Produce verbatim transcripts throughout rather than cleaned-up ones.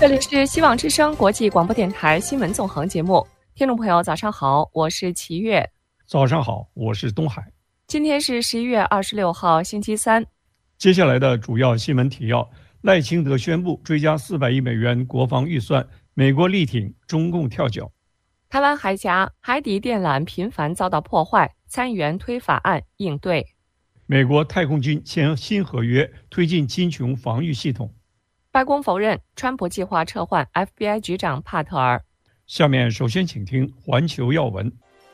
这里是希望之声国际广播电台新闻纵横节目，听众朋友早上好，我是齐月。 早上好，我是东海。 今天是十一月二十六号星期三。 接下来的主要新闻提要：赖清德宣布追加四百亿美元国防预算，美国力挺，中共跳脚。 台湾海峡海底电缆频繁遭到破坏，参议员推法案应对。 美国太空军签新合约，推进金琼防御系统。 白宫否认川普计划撤换 F B I 局长帕特尔。 下面首先请听环球要闻。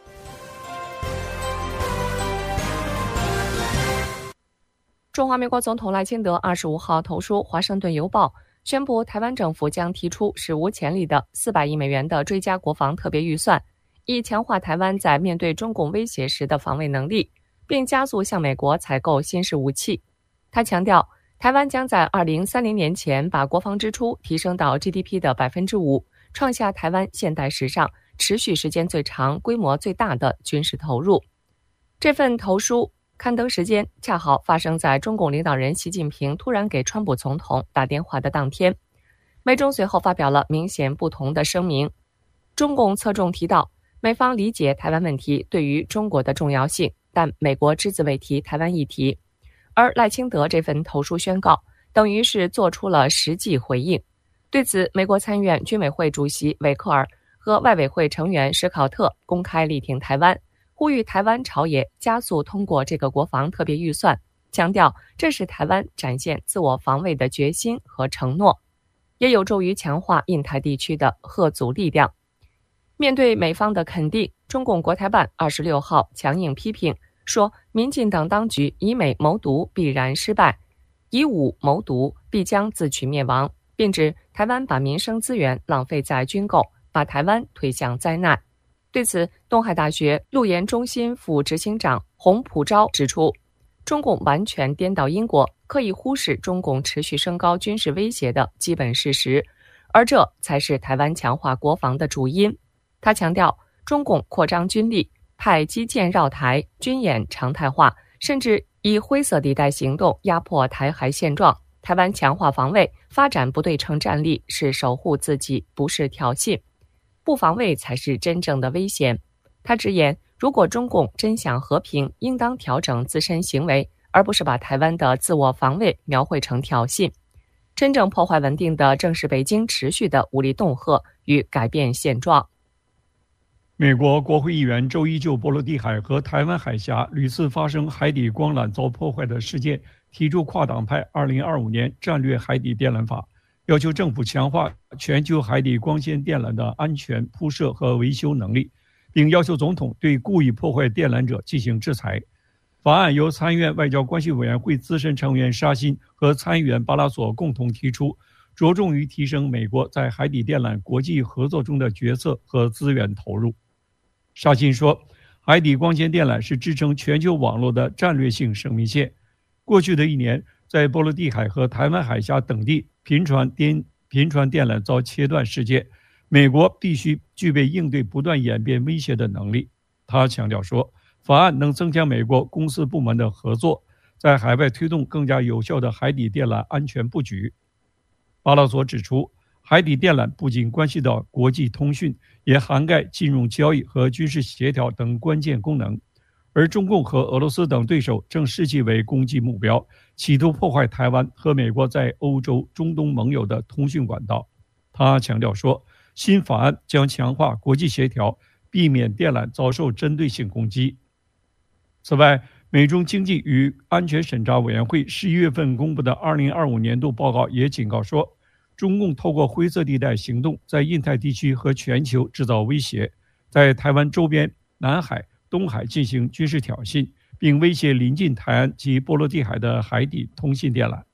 中华民国总统赖清德二十五号投书《华盛顿邮报》，宣布台湾政府将提出史无前例的四百亿美元的追加国防特别预算，以强化台湾在面对中共威胁时的防卫能力，并加速向美国采购新式武器。他强调，台湾将在二零三零年前把国防支出提升到 G D P 的百分之五，创下台湾现代史上持续时间最长、规模最大的军事投入。这份投书刊登时间恰好发生在中共领导人习近平突然给川普总统打电话的当天。美中随后发表了明显不同的声明。中共侧重提到，美方理解台湾问题对于中国的重要性，但美国只字未提台湾议题。而赖清德这份投书宣告，等于是做出了实际回应。对此，美国参院军委会主席韦克尔和外委会成员史考特公开力挺台湾，呼吁台湾朝野加速通过这个国防特别预算，强调这是台湾展现自我防卫的决心和承诺，也有助于强化印太地区的嚇阻力量。面对美方的肯定，中共国台办二十六号强硬批评，说民进党当局以美谋独必然失败，以武谋独必将自取灭亡，并指台湾把民生资源浪费在军购，把台湾推向灾难。对此，东海大学陆研中心副执行长洪普昭指出，中共完全颠倒因果，刻意忽视中共持续升高军事威胁的基本事实，而这才是台湾强化国防的主因。他强调，中共扩张军力，派基舰绕台，军演常态化，甚至以灰色地带行动压迫台海现状。台湾强化防卫，发展不对称战力，是守护自己，不是挑衅。不防卫才是真正的危险。他直言，如果中共真想和平，应当调整自身行为，而不是把台湾的自我防卫描绘成挑衅。真正破坏稳定的正是北京持续的武力恫吓与改变现状。 美国国会议员周一就波罗的海和台湾海峡屡次发生海底光缆遭破坏的事件，提出跨党派二零二五年战略海底电缆法，要求政府强化全球海底光纤电缆的安全铺设和维修能力，并要求总统对故意破坏电缆者进行制裁。法案由参议院外交关系委员会资深成员沙欣和参议员巴拉索共同提出，着重于提升美国在海底电缆国际合作中的角色和资源投入。沙欣说，海底光纤电缆是支撑全球网络的战略性生命线。过去的一年，在波罗的海和台湾海峡等地频传电频传电缆遭切断事件，美国必须具备应对不断演变威胁的能力。他强调说，法案能增强美国公司部门的合作，在海外推动更加有效的海底电缆安全布局。巴拉索指出，海底电缆不仅关系到国际通讯，也涵盖金融交易和军事协调等关键功能，而中共和俄罗斯等对手正视其为攻击目标，企图破坏台湾和美国在欧洲、中东盟友的通讯管道。他强调说，新法案将强化国际协调，避免电缆遭受针对性攻击。此外，美中经济与安全审查委员会十一月份公布的二零二五年度报告也警告说，中共透过灰色地带行动，在印太地区和全球制造威胁，在台湾周边、南海、东海进行军事挑衅，并威胁临近台湾及波罗的海的海底通信电缆。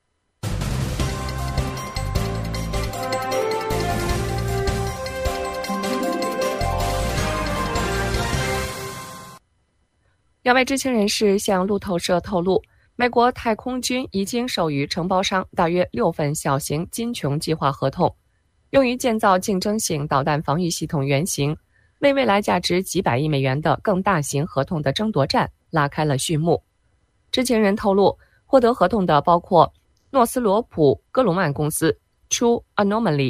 两位知情人士向路透社透露，美国太空军已经授予承包商大约六份小型金琼计划合同，用于建造竞争性导弹防御系统原型，为未来价值几百亿美元的更大型合同的争夺战拉开了序幕。知情人透露，获得合同的包括诺斯罗普·戈鲁曼公司、True Anomaly、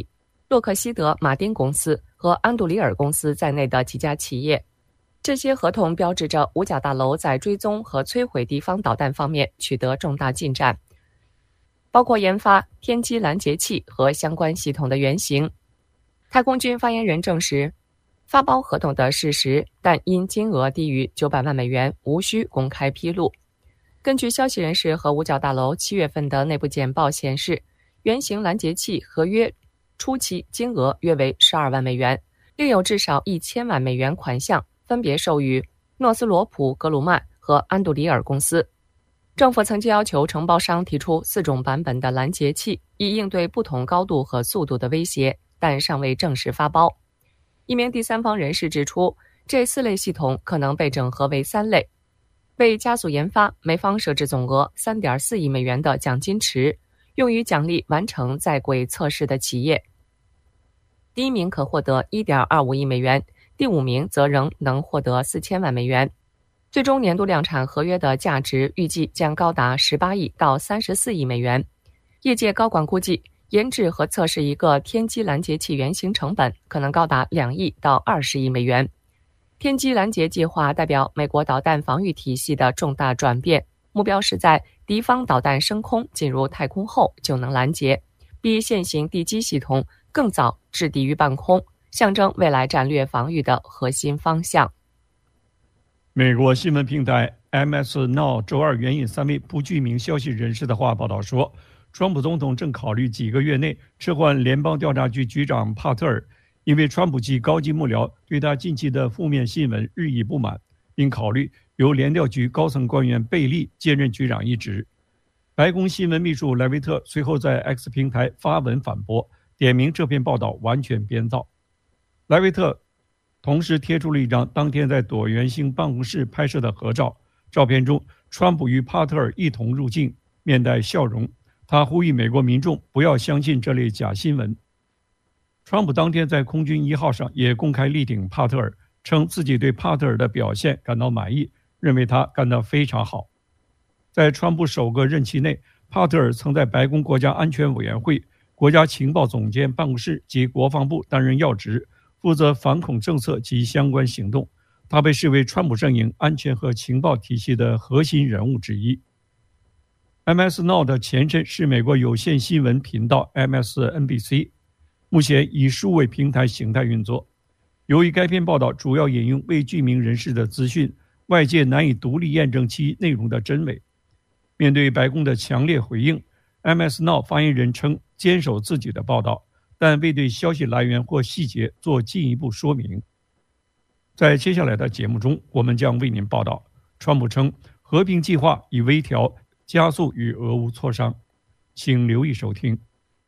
洛克希德马丁公司和安杜里尔公司在内的几家企业。这些合同标志着五角大楼在追踪和摧毁敌方导弹方面取得重大进展，包括研发天基拦截器和相关系统的原型。太空军发言人证实发包合同的事实，但因金额低于九百万美元，无需公开披露。根据消息人士和五角大楼七月份的内部简报显示，原型拦截器合约初期金额约为十二万美元，另有至少一千万美元款项分别授予诺斯罗普格鲁曼和安杜里尔公司。政府曾经要求承包商提出四种版本的拦截器，以应对不同高度和速度的威胁，但尚未正式发包。一名第三方人士指出，这四类系统可能被整合为三类。为加速研发，美方设置总额 三点四亿美元的奖金池，用于奖励完成在轨测试的企业。第一名可获得 一点二五亿美元，第五名则仍能获得四千万美元。最终年度量产合约的价值预计将高达十八亿到三十四亿美元。业界高管估计，研制和测试一个天基拦截器原型成本可能高达两亿到二十亿美元。天基拦截计划代表美国导弹防御体系的重大转变，目标是在敌方导弹升空进入太空后就能拦截，比现行地基系统更早置敌于半空，象征未来战略防御的核心方向。 美国新闻平台 M S Now 周二援引三位不具名消息人士的话报道说，川普总统正考虑几个月内撤换联邦调查局局长帕特尔，因为川普及高级幕僚对他近期的负面新闻日益不满，并考虑由联调局高层官员贝利接任局长一职。白宫新闻秘书莱维特随后在 X 平台发文反驳，点名这篇报道完全编造。莱维特同时贴出了一张当天在椭圆形办公室拍摄的合照，照片中川普与帕特尔一同入境，面带笑容。他呼吁美国民众不要相信这类假新闻。川普当天在空军一号上也公开力挺帕特尔，称自己对帕特尔的表现感到满意，认为他干得非常好。在川普首个任期内，帕特尔曾在白宫国家安全委员会、国家情报总监办公室及国防部担任要职，负责反恐政策及相关行动。他被视为川普阵营安全和情报体系的核心人物之一。M S Now 的前身是美国有线新闻频道 M S N B C， 目前以数位平台形态运作。由于该篇报道主要引用未具名人士的资讯，外界难以独立验证其内容的真伪。面对白宫的强烈回应， M S Now 发言人称坚守自己的报道，但未对消息来源或细节做进一步说明。在接下来的节目中，我们将为您报道，川普称和平计划已微调，加速与俄乌磋商。请留意收听。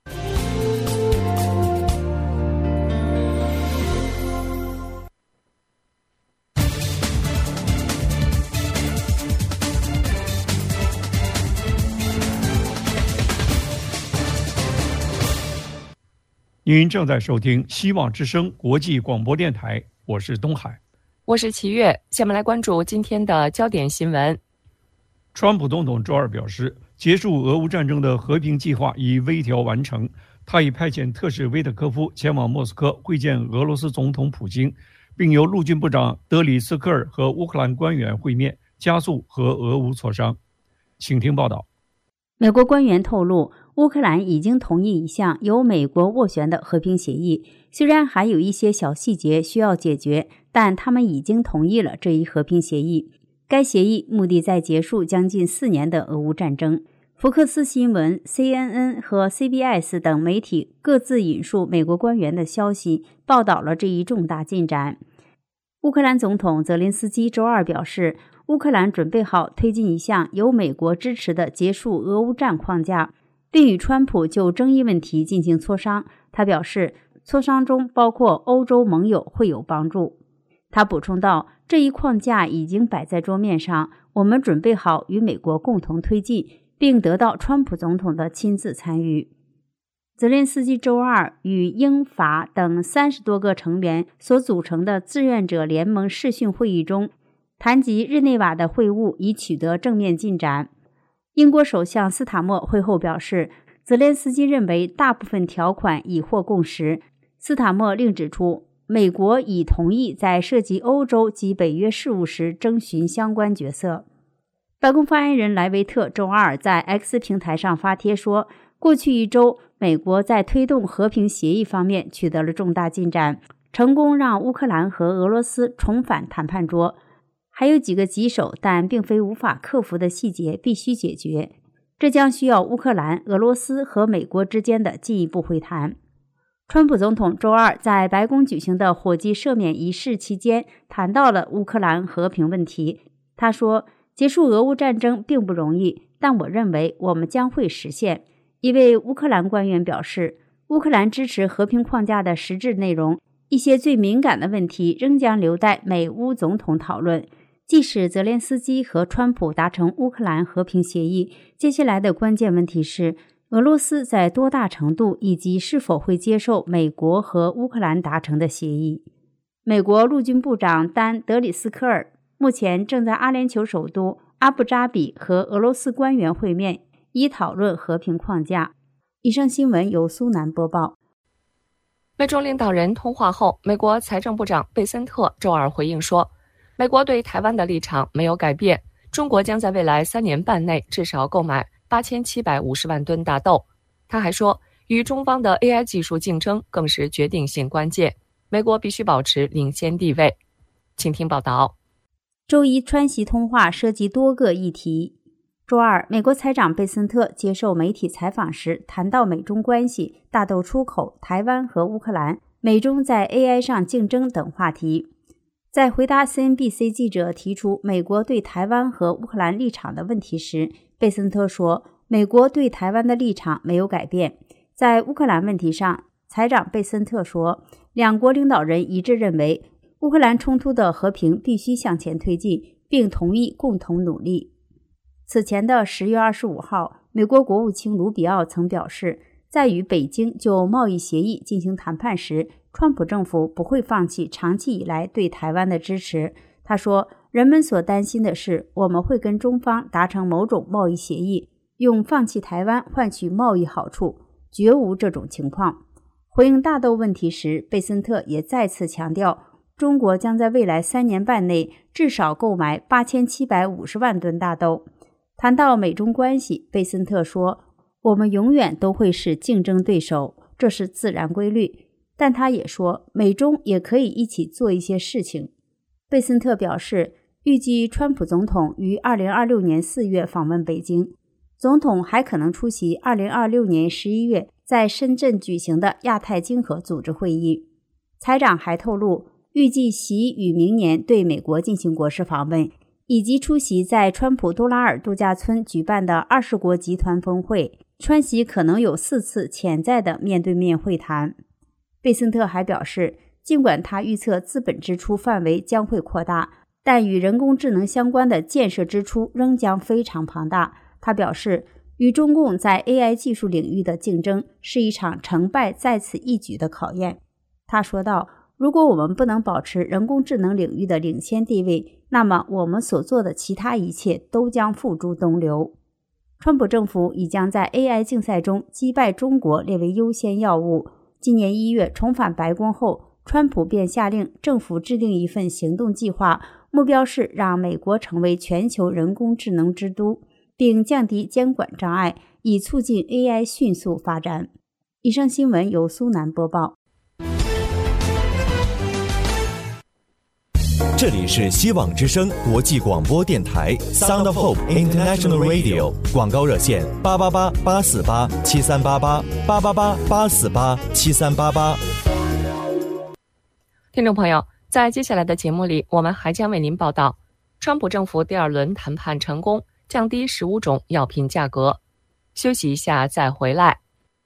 您正在收听希望之声国际广播电台，我是东海， 我是齐月。下面来关注今天的焦点新闻。 川普总统周二表示，结束俄乌战争的和平计划已微调完成。他已派遣特使维特科夫前往莫斯科会见俄罗斯总统普京，并由陆军部长德里斯科尔和乌克兰官员会面，加速和俄乌磋商。请听报道。 美国官员透露，乌克兰已经同意一项由美国斡旋的和平协议，虽然还有一些小细节需要解决，但他们已经同意了这一和平协议。该协议目的在结束将近四年的俄乌战争。福克斯新闻、C N N 和 C B S 等媒体各自引述美国官员的消息，报道了这一重大进展。乌克兰总统泽连斯基周二表示，乌克兰准备好推进一项由美国支持的结束俄乌战框架，并与川普就争议问题进行磋商。他表示，磋商中包括欧洲盟友会有帮助。他补充道，这一框架已经摆在桌面上，我们准备好与美国共同推进，并得到川普总统的亲自参与。泽连斯基周二与英法等三十多个成员所组成的志愿者联盟视讯会议中，谈及日内瓦的会晤已取得正面进展。英国首相斯塔默会后表示，泽连斯基认为大部分条款已获共识， 斯塔默另指出，美国已同意在涉及欧洲及北约事务时征询相关角色。白宫发言人莱维特周二在 X 平台上发帖说，过去一周，美国在推动和平协议方面取得了重大进展，成功让乌克兰和俄罗斯重返谈判桌。还有几个棘手但并非无法克服的细节必须解决，这将需要乌克兰、俄罗斯和美国之间的进一步会谈。川普总统周二在白宫举行的火鸡赦免仪式期间谈到了乌克兰和平问题。他说，结束俄乌战争并不容易，但我认为我们将会实现。一位乌克兰官员表示，乌克兰支持和平框架的实质内容，一些最敏感的问题仍将留待美乌总统讨论。即使泽连斯基和川普达成乌克兰和平协议，接下来的关键问题是俄罗斯在多大程度以及是否会接受美国和乌克兰达成的协议。美国陆军部长丹·德里斯科尔目前正在阿联酋首都阿布扎比和俄罗斯官员会面，以讨论和平框架。以上新闻由苏南播报。 美中领导人通话后，美国财政部长贝森特周二回应说，美国对台湾的立场没有改变，中国将在未来三年半内至少购买八千七百五十万吨大豆。他还说，与中方的 A I 技术竞争更是决定性关键，美国必须保持领先地位。请听报道。 周一川习通话涉及多个议题。周二，美国财长贝森特接受媒体采访时谈到美中关系、大豆出口、台湾和乌克兰、美中在 A I 上竞争等话题。在回答 C N B C 记者提出美国对台湾和乌克兰立场的问题时，贝森特说，美国对台湾的立场没有改变。在乌克兰问题上，财长贝森特说，两国领导人一致认为乌克兰冲突的和平必须向前推进，并同意共同努力。此前的十月二十五号，美国国务卿卢比奥曾表示，在与北京就贸易协议进行谈判时，川普政府不会放弃长期以来对台湾的支持。他说，人们所担心的是，我们会跟中方达成某种贸易协议，用放弃台湾换取贸易好处，绝无这种情况。回应大豆问题时，贝森特也再次强调，中国将在未来三年半内至少购买八千七百五十万吨大豆。谈到美中关系，贝森特说，我们永远都会是竞争对手，这是自然规律。但他也说，美中也可以一起做一些事情。贝森特表示，预计川普总统于二零二六年四月访问北京，总统还可能出席二零二六年十一月在深圳举行的亚太经合组织会议。财长还透露，预计习于明年对美国进行国事访问，以及出席在川普多拉尔度假村举办的二十国集团峰会。川习可能有四次潜在的面对面会谈。贝森特还表示，尽管他预测资本支出范围将会扩大，但与人工智能相关的建设支出仍将非常庞大。他表示，与中共在 A I 技术领域的竞争是一场成败在此一举的考验。他说道，如果我们不能保持人工智能领域的领先地位，那么我们所做的其他一切都将付诸东流。川普政府已将在 A I 竞赛中击败中国列为优先要务。今年一月重返白宫后，川普便下令政府制定一份行动计划，目标是让美国成为全球人工智能之都，并降低监管障碍，以促进 A I 迅速发展。以上新闻由苏南播报。 这里是希望之声国际广播电台 Sound of Hope International Radio， 广告热线八八八八四八七三八八八八八八四八七三八八。 听众朋友，在接下来的节目里，我们还将为您报道，川普政府第二轮谈判成功，降低十五种药品价格。休息一下再回来。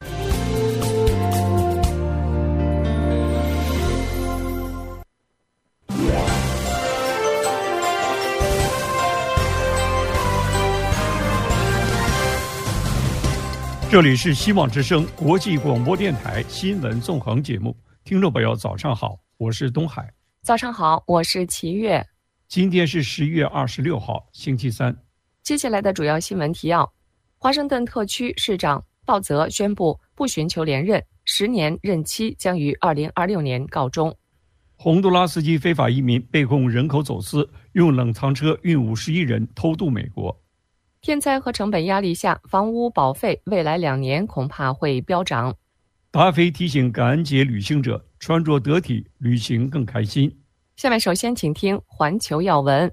这里是希望之声国际广播电台新闻纵横节目，听众朋友早上好，我是东海。 早上好，我是齐月。 今天是十月二十六号，星期三。 接下来的主要新闻提要：华盛顿特区市长鲍泽宣布不寻求连任，十年任期将于二零二六年告终。 洪都拉斯籍非法移民被控人口走私，用冷藏车运五十亿人偷渡美国。 天灾和成本压力下，房屋保费未来两年恐怕会飙涨。 达菲提醒感恩节旅行者穿着得体，旅行更开心。 下面首先请听环球要闻。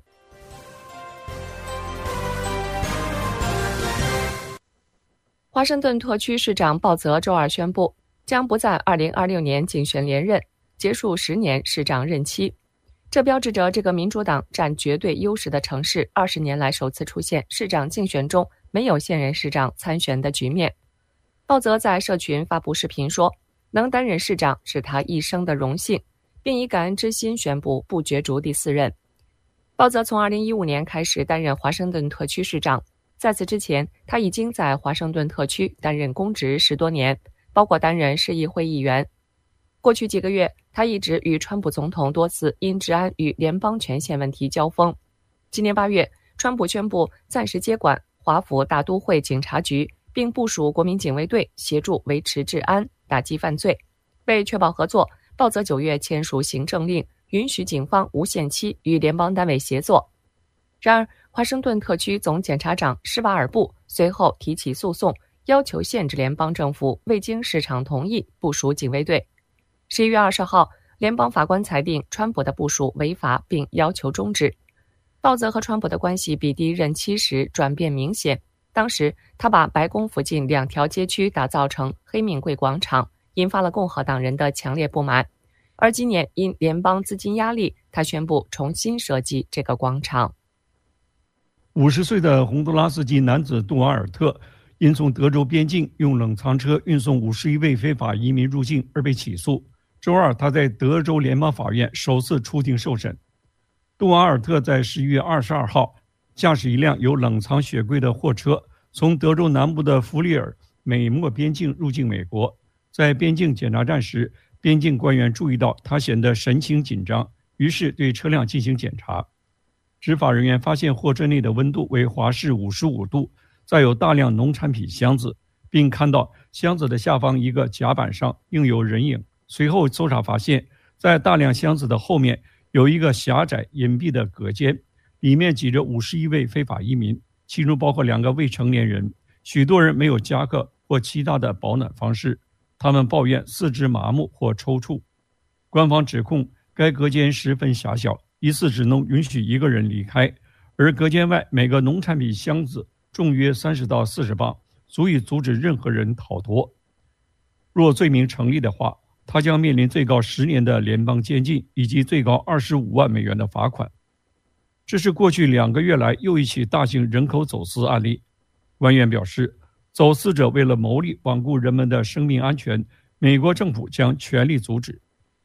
华盛顿特区市长鲍泽周二宣布，将不在二零二六年竞选连任，结束十年市长任期。这标志着这个民主党占绝对优势的城市二十年来首次出现市长竞选中没有现任市长参选的局面。鲍泽在社群发布视频说，能担任市长是他一生的荣幸，并以感恩之心宣布不角逐第四任。鲍泽从二零一五年开始担任华盛顿特区市长，在此之前，他已经在华盛顿特区担任公职十多年，包括担任市议会议员。过去几个月，他一直与川普总统多次因治安与联邦权限问题交锋。今年八月，川普宣布暂时接管华府大都会警察局，并部署国民警卫队协助维持治安、打击犯罪。为确保合作，鲍泽九月签署行政令，允许警方无限期与联邦单位协作。然而，华盛顿特区总检察长施瓦尔布随后提起诉讼，要求限制联邦政府未经市场同意部署警卫队。十一月二十号，联邦法官裁定川普的部署违法，并要求终止。鲍泽和川普的关系比第一任期时转变明显，当时他把白宫附近两条街区打造成黑名贵广场，引发了共和党人的强烈不满。而今年因联邦资金压力，他宣布重新设计这个广场。 五十岁的洪都拉斯籍男子杜瓦尔特因从德州边境用冷藏车运送五十一位非法移民入境而被起诉。周二，他在德州联邦法院首次出庭受审。杜瓦尔特在十一月二十二号驾驶一辆有冷藏雪柜的货车，从德州南部的弗里尔美墨边境入境美国。在边境检查站时，边境官员注意到他显得神情紧张，于是对车辆进行检查。执法人员发现货车内的温度为华氏五十五度，载有大量农产品箱子，并看到箱子的下方一个甲板上印有人影。随后搜查发现，在大量箱子的后面有一个狭窄隐蔽的隔间，里面挤着五十一位非法移民，其中包括两个未成年人。许多人没有夹克或其他的保暖方式，他们抱怨四肢麻木或抽搐。官方指控该隔间十分狭小，疑似只能允许一个人离开，而隔间外每个农产品箱子重约三十到四十磅，足以阻止任何人逃脱。若罪名成立的话，他将面临最高十年的联邦监禁以及最高二十五万美元的罚款。这是过去两个月来又一起大型人口走私案例。官员表示，走私者为了牟利罔顾人们的生命安全，美国政府将全力阻止。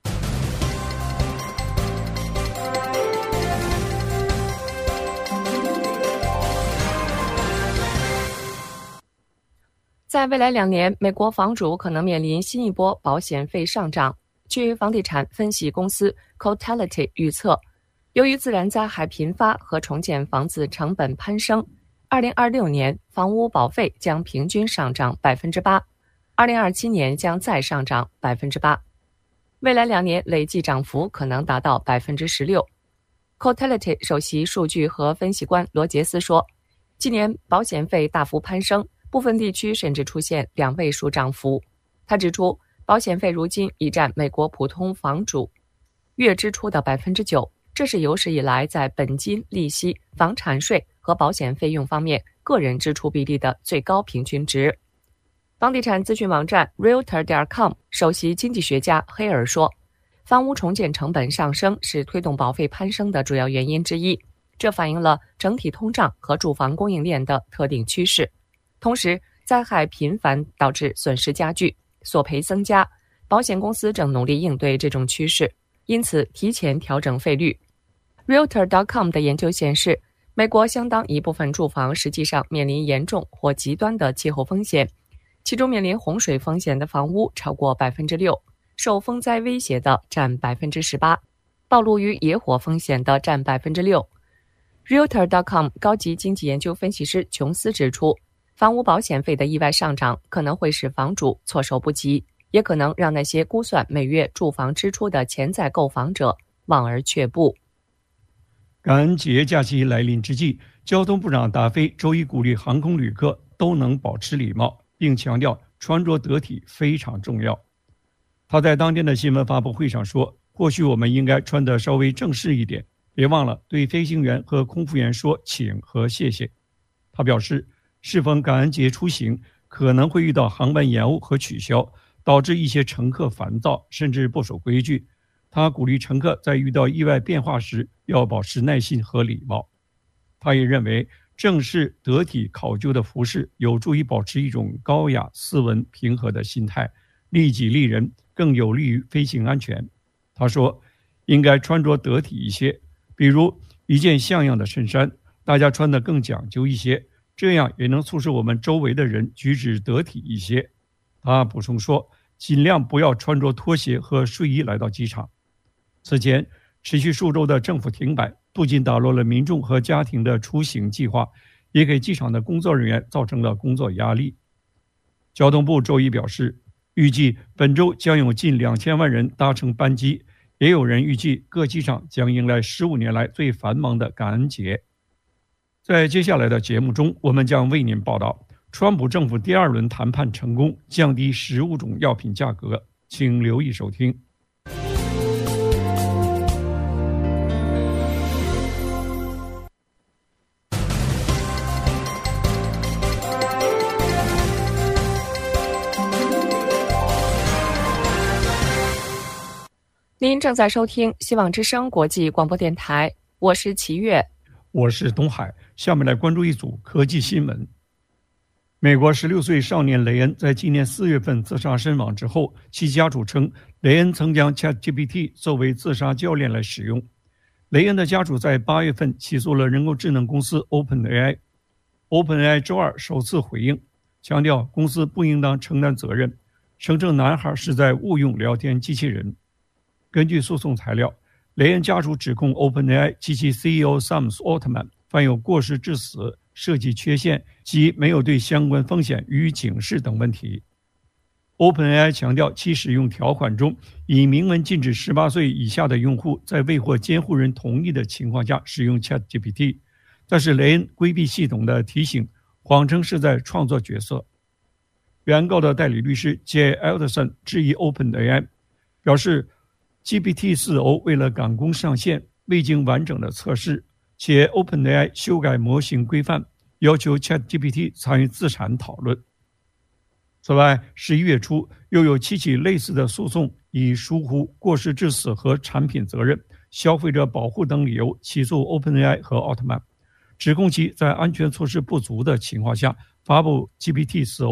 在未来两年，美国房主可能面临新一波保险费上涨。据房地产分析公司 Cotality 预测，由于自然灾害频发和重建房子成本攀升，二零二六年房屋保费将平均上涨 百分之八， 二零二七年将再上涨 百分之八， 未来两年累计涨幅可能达到 百分之十六。 Cotality 首席数据和分析官罗杰斯说，今年保险费大幅攀升，部分地区甚至出现两位数涨幅。他指出，保险费如今已占美国普通房主月支出的 百分之九， 这是有史以来在本金、利息、房产税和保险费用方面个人支出比例的最高平均值。房地产咨询网站 realtor 点 com 首席经济学家黑尔说，房屋重建成本上升是推动保费攀升的主要原因之一，这反映了整体通胀和住房供应链的特定趋势。同时，灾害频繁导致损失加剧，索赔增加，保险公司正努力应对这种趋势，因此提前调整费率。realtor 点 com 的研究显示，美国相当一部分住房实际上面临严重或极端的气候风险，其中面临洪水风险的房屋超过 百分之六， 受风灾威胁的占 百分之十八， 暴露于野火风险的占 百分之六。realtor 点 com 高级经济研究分析师琼斯指出， 房屋保险费的意外上涨可能会使房主措手不及，也可能让那些估算每月住房支出的潜在购房者望而却步。 感恩节假期来临之际，交通部长达飞周一鼓励航空旅客都能保持礼貌，并强调穿着得体非常重要。他在当天的新闻发布会上说，或许我们应该穿得稍微正式一点，别忘了对飞行员和空服员说请和谢谢。他表示，适逢感恩节出行，可能会遇到航班延误和取消，导致一些乘客烦躁，甚至不守规矩。他鼓励乘客在遇到意外变化时要保持耐心和礼貌。他也认为，正式、得体、考究的服饰有助于保持一种高雅、斯文、平和的心态，利己利人，更有利于飞行安全。他说，应该穿着得体一些，比如一件像样的衬衫，大家穿得更讲究一些，这样也能促使我们周围的人举止得体一些。他补充说，尽量不要穿着拖鞋和睡衣来到机场。此前，持续数周的政府停摆不仅打乱了民众和家庭的出行计划，也给机场的工作人员造成了工作压力。交通部周一表示，预计本周将有近两千万人搭乘班机，也有人预计各机场将迎来十五年来最繁忙的感恩节。在接下来的节目中，我们将为您报道川普政府第二轮谈判成功，降低十五种药品价格，请留意收听。 您正在收听希望之声国际广播电台，我是齐越， 我是东海。下面来关注一组科技新闻。美国十六岁少年雷恩在今年四月份自杀身亡之后，其家属称雷恩曾将 ChatGPT 作为自杀教练来使用。雷恩的家属在八月份起诉了人工智能公司 OpenAI。OpenAI 周二首次回应，强调公司不应当承担责任，声称男孩是在误用聊天机器人。根据诉讼材料，雷恩家属指控 OpenAI 及其 C E O Sam Altman 犯有过失致死、设计缺陷及没有对相关风险予以警示等问题。OpenAI 强调其使用条款中已明文禁止十八岁以下的用户在未获监护人同意的情况下使用 ChatGPT， 但是雷恩规避系统的提醒，谎称是在创作角色。原告的代理律师 Jay Alderson 质疑 OpenAI， 表示G P T 四 O 为了赶工上线，未经完整的测试，且 OpenAI 修改模型规范，要求 ChatGPT 参与自产讨论。此外，十一月初又有七起类似的诉讼，以疏忽、过失致死和产品责任、消费者保护等理由起诉 OpenAI 和奥特曼，指控其在安全措施不足的情况下发布 G P T 四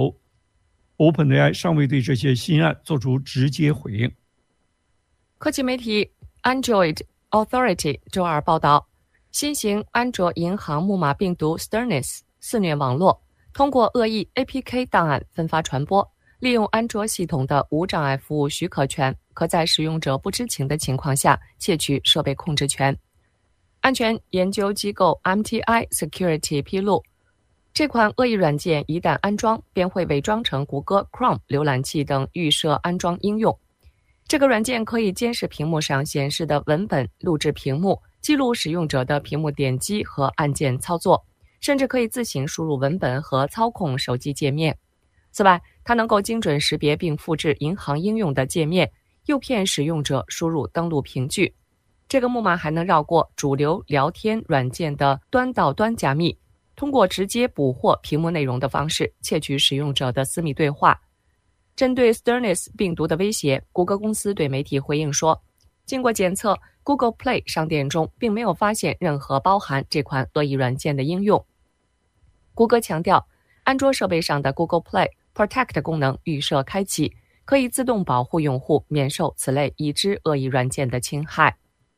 O。OpenAI 尚未对这些新案作出直接回应。 科技媒体 Android Authority 周二报道，新型安卓银行木马病毒 Sternis 肆虐网络，通过恶意 A P K 档案分发传播，利用安卓系统的无障碍服务许可权，可在使用者不知情的情况下窃取设备控制权。安全研究机构 M T I Security 披露，这款恶意软件一旦安装，便会伪装成谷歌 Chrome 浏览器等预设安装应用。这个软件可以监视屏幕上显示的文本，录制屏幕，记录使用者的屏幕点击和按键操作，甚至可以自行输入文本和操控手机界面。此外，它能够精准识别并复制银行应用的界面，诱骗使用者输入登录凭据。这个木马还能绕过主流聊天软件的端到端加密，通过直接捕获屏幕内容的方式窃取使用者的私密对话。针对 Sternis 病毒的威胁，谷歌公司对媒体回应说，经过检测， Google Play 商店中并没有发现任何包含这款恶意软件的应用。谷歌强调，安卓设备上的 Google Play Protect 功能预设开启，可以自动保护用户免受此类已知恶意软件的侵害。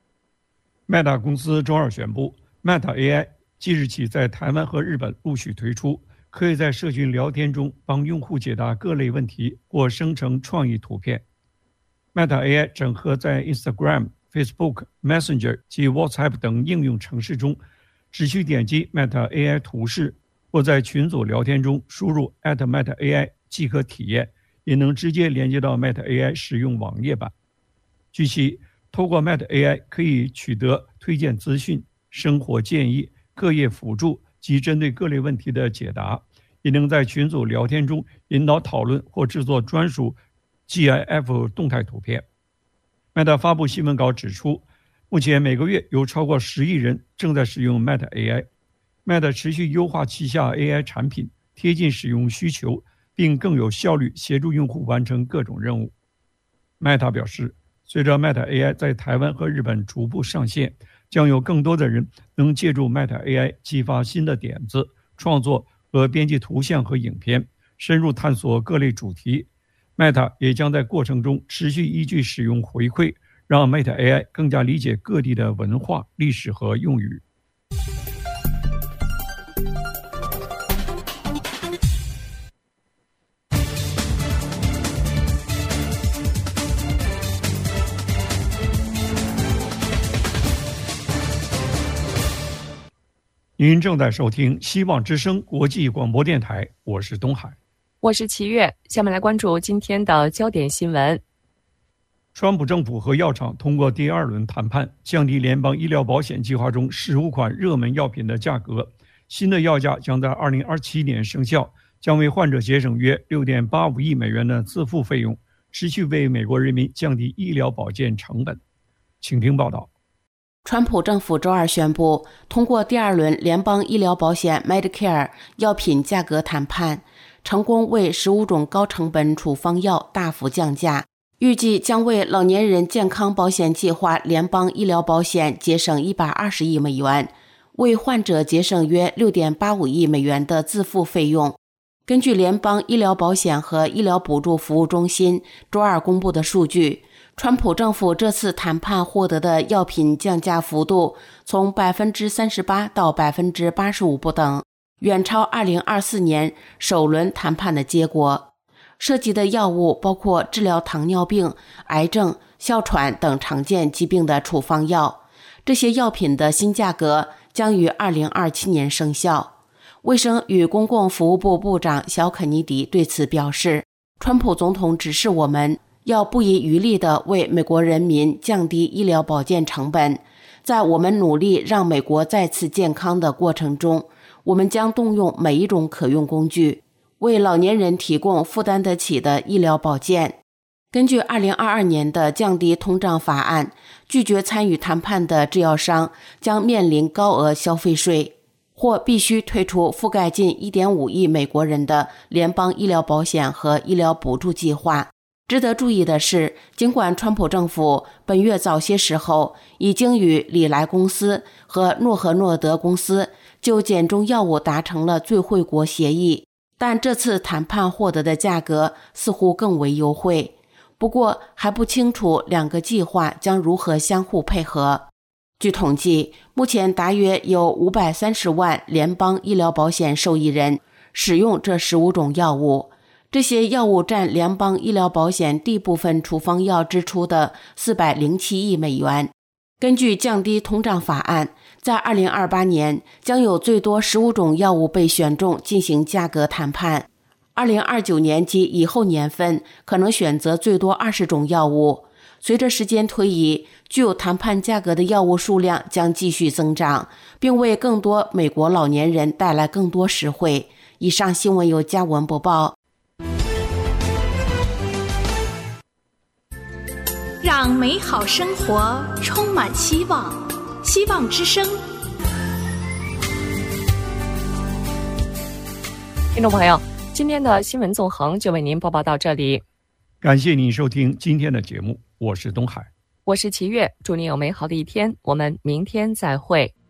Meta 公司周二宣布， Meta A I 即日起在台湾和日本陆续推出，可以在社群聊天中帮用户解答各类问题或生成创意图片。Meta A I 整合在 Instagram、Facebook、Messenger 及 WhatsApp 等应用程式中，只需点击 Meta A I 图示或在群组聊天中输入 at Meta A I 即可体验，也能直接连接到 Meta A I 使用网页版。据悉，透过 Meta A I 可以取得推荐资讯、生活建议、课业辅助及针对各类问题的解答，也能在群组聊天中引导讨论或制作专属 G I F 动态图片。Meta 发布新闻稿指出，目前每个月有超过十亿人正在使用 Meta A I。Meta 持续优化旗下 A I 产品，贴近使用需求，并更有效率协助用户完成各种任务。Meta 表示，随着 Meta A I 在台湾和日本逐步上线，将有更多的人能借助 Meta A I 激发新的点子、创作和编辑图像和影片，深入探索各类主题。Meta 也将在过程中持续依据使用回馈，让 Meta A I 更加理解各地的文化、历史和用语。您正在收听希望之声国际广播电台，我是东海， 我是齐月。下面来关注今天的焦点新闻。 川普政府和药厂通过第二轮谈判，降低联邦医疗保险计划中十五款热门药品的价格。新的药价将在二零二七年生效，将为患者节省约 六点八五亿美元的自付费用，持续为美国人民降低医疗保健成本。请听报道。 川普政府周二宣布，通过第二轮联邦医疗保险 Medicare 药品价格谈判，成功为十五种高成本处方药大幅降价，预计将为老年人健康保险计划联邦医疗保险节省一百二十亿美元，为患者节省约 六点八五亿美元的自付费用。根据联邦医疗保险和医疗补助服务中心周二公布的数据，川普政府这次谈判获得的药品降价幅度从 百分之三十八 到 百分之八十五 不等，远超二零二四年首轮谈判的结果。涉及的药物包括治疗糖尿病、癌症、哮喘等常见疾病的处方药，这些药品的新价格将于二零二七年生效。卫生与公共服务部部长小肯尼迪对此表示，川普总统指示我们要不遗余力地为美国人民降低医疗保健成本。在我们努力让美国再次健康的过程中，我们将动用每一种可用工具，为老年人提供负担得起的医疗保健。根据二零二二年的降低通胀法案，拒绝参与谈判的制药商将面临高额消费税，或必须退出覆盖近 一点五亿美国人的联邦医疗保险和医疗补助计划。值得注意的是，尽管川普政府本月早些时候已经与礼来公司和诺和诺德公司就减重药物达成了最惠国协议，但这次谈判获得的价格似乎更为优惠。不过还不清楚两个计划将如何相互配合。据统计，目前大约有五百三十万联邦医疗保险受益人使用这十五种药物，这些药物占联邦医疗保险地部分处方药支出的四百零七亿美元。根据降低通胀法案，在二零二八年将有最多十五种药物被选中进行价格谈判，二零二九年及以后年份可能选择最多二十种药物。随着时间推移，具有谈判价格的药物数量将继续增长，并为更多美国老年人带来更多实惠。以上新闻由嘉文播报。 让美好生活充满希望，希望之声。 听众朋友，今天的新闻纵横就为您播报到这里， 感谢您收听今天的节目，我是东海， 我是齐月，祝您有美好的一天，我们明天再会。